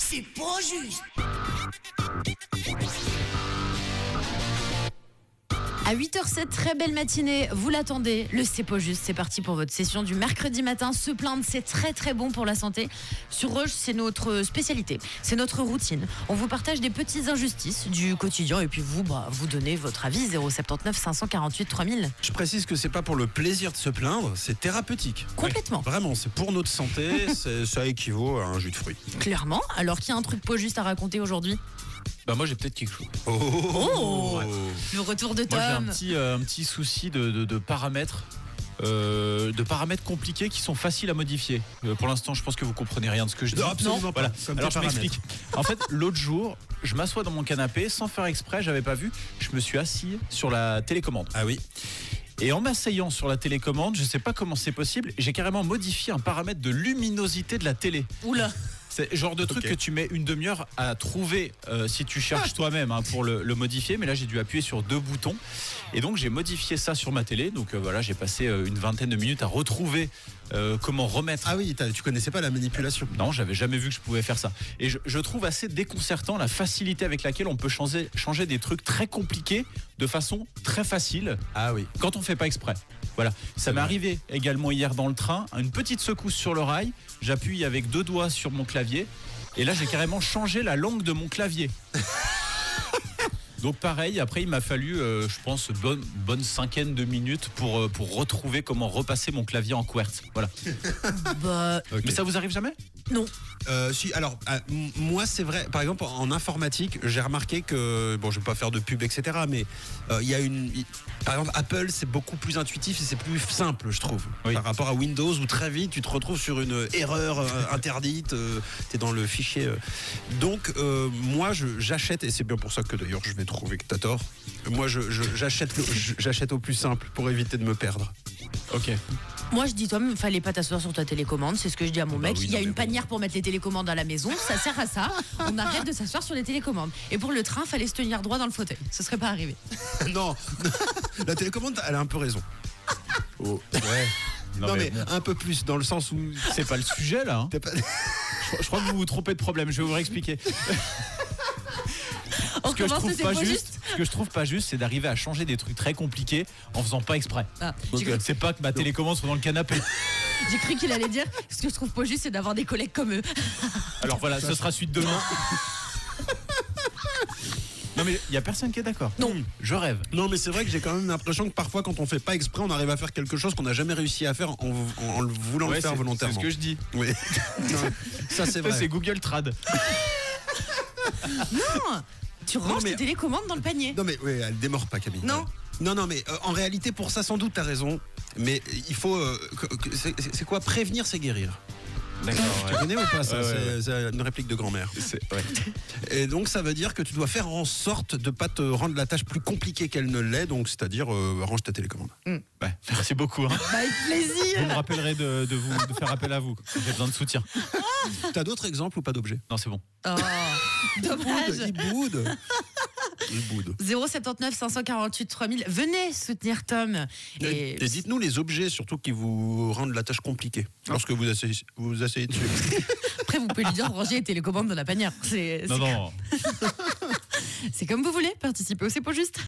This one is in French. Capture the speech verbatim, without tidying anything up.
C'est pas juste. À huit heures sept, très belle matinée, vous l'attendez, le C'est pas juste, c'est parti pour votre session du mercredi matin. Se plaindre, c'est très très bon pour la santé. Sur Rouge, c'est notre spécialité, c'est notre routine. On vous partage des petites injustices du quotidien et puis vous, bah, vous donnez votre avis. Zéro sept neuf cinq cent quarante-huit trois mille. Je précise que c'est pas pour le plaisir de se plaindre, c'est thérapeutique. Complètement. Oui, vraiment, c'est pour notre santé, c'est, ça équivaut à un jus de fruits. Clairement. Alors, qui a un truc pas juste à raconter aujourd'hui? Bah moi j'ai peut-être quelque chose. Oh, Oh, le retour de Moi j'ai un Tom. petit, euh, un petit souci de, de, de paramètres. Euh, de paramètres compliqués qui sont faciles à modifier. Euh, pour l'instant, je pense que vous comprenez rien de ce que je dis. Non, absolument pas. Voilà. Comme Alors tes je paramètres. m'explique. En fait, l'autre jour, je m'assois dans mon canapé sans faire exprès, j'avais pas vu. Je me suis assis sur la télécommande. Ah oui. Et en m'asseyant sur la télécommande, je sais pas comment c'est possible, j'ai carrément modifié un paramètre de luminosité de la télé. Oula. C'est le genre de truc Ok. que tu mets une demi-heure à trouver euh, si tu cherches toi-même hein, pour le, le modifier. Mais là, j'ai dû appuyer sur deux boutons. Et donc, j'ai modifié ça sur ma télé. Donc, euh, voilà, j'ai passé euh, une vingtaine de minutes à retrouver euh, comment remettre. Ah oui, t'as- tu connaissais pas la manipulation. Non, j'avais jamais vu que je pouvais faire ça. Et je, je trouve assez déconcertant la facilité avec laquelle on peut changer, changer des trucs très compliqués de façon très facile Ah oui. quand on fait pas exprès. Voilà, ça m'est vrai. arrivé également hier dans le train, une petite secousse sur le rail, j'appuie avec deux doigts sur mon clavier et là j'ai carrément changé la langue de mon clavier. Donc pareil, après il m'a fallu, euh, je pense, bonne, bonne cinquaine de minutes pour, euh, pour retrouver comment repasser mon clavier en QWERTY. Voilà. Bah, Ok. Mais ça vous arrive jamais? non. Euh, si, alors, euh, m- moi, c'est vrai, par exemple, en informatique, j'ai remarqué que, bon, je vais pas faire de pub, et cetera, mais euh, il y a une. y- Par exemple, Apple, c'est beaucoup plus intuitif et c'est plus simple, je trouve, Oui. par rapport à Windows, où très vite, tu te retrouves sur une erreur euh, interdite, euh, tu es dans le fichier. euh. Donc, euh, moi, je- j'achète, et c'est bien pour ça que d'ailleurs, je vais trouver que t'as tort. Moi, je- je- j'achète le- je- j'achète au plus simple pour éviter de me perdre. Ok. Moi, je dis, Tom, fallait pas t'asseoir sur ta télécommande. C'est ce que je dis à mon Bah mec. oui, Il y a non, une mais bon. panière pour mettre les télécommandes à la maison. Ça sert à ça. On arrête de s'asseoir sur les télécommandes. Et pour le train, fallait se tenir droit dans le fauteuil. Ce serait pas arrivé. Non, la télécommande, elle a un peu raison. Oh. Ouais. Non, mais, bon, un peu plus, dans le sens où. c'est pas le sujet là. hein. t'as pas- Je, je crois que vous vous trompez de problème, je vais vous réexpliquer. On Ce que, je commence trouve le C'est pas pas juste, juste. ce que je trouve pas juste, c'est d'arriver à changer des trucs très compliqués en faisant pas exprès. Ah, Donc, j'ai cru, euh, c'est pas que ma télécommande soit dans le canapé. j'ai cru qu'il allait dire ce que je trouve pas juste, c'est d'avoir des collègues comme eux. Alors voilà, ce sera suite demain. Non mais il y a personne qui est d'accord. Non. Je rêve. Non, mais c'est vrai que j'ai quand même l'impression que parfois, quand on fait pas exprès, on arrive à faire quelque chose qu'on n'a jamais réussi à faire en, en- en le voulant Ouais, le faire c'est- volontairement. C'est ce que je dis. Oui. Non, ça, c'est Ça, vrai. c'est Google Trad. Non, tu ranges mais- tes télécommandes dans le panier. Non, mais oui, elle démord pas, Camille. Non. Non, non, mais euh, en réalité, pour ça, sans doute, t'as raison. Mais il faut. euh, que- que- c'est c'est quoi? Prévenir, c'est guérir. D'accord. Tu connais ou pas ça? Ouais, ouais, C'est- ouais. C'est une réplique de grand-mère. Ouais. Et donc, ça veut dire que tu dois faire en sorte de pas te rendre la tâche plus compliquée qu'elle ne l'est. Donc, c'est-à-dire, euh, range ta télécommande. Ouais, merci beaucoup. hein. Bah, avec Vous plaisir. me rappellerez de, de vous de faire appel à vous. J'ai besoin de soutien. T'as d'autres exemples ou pas d'objets? Non, c'est bon. Oh, dommage. Il boude. Il boude. zéro sept neuf cinq cent quarante-huit trois mille. Venez soutenir Tom. Et, et dites-nous les objets surtout qui vous rendent la tâche compliquée lorsque vous asseyez, vous vous asseyez dessus. Après, vous pouvez lui dire de ranger les télécommandes dans la panière. C'est Non, c'est- non. c'est comme vous voulez. Participez au C'est pas juste.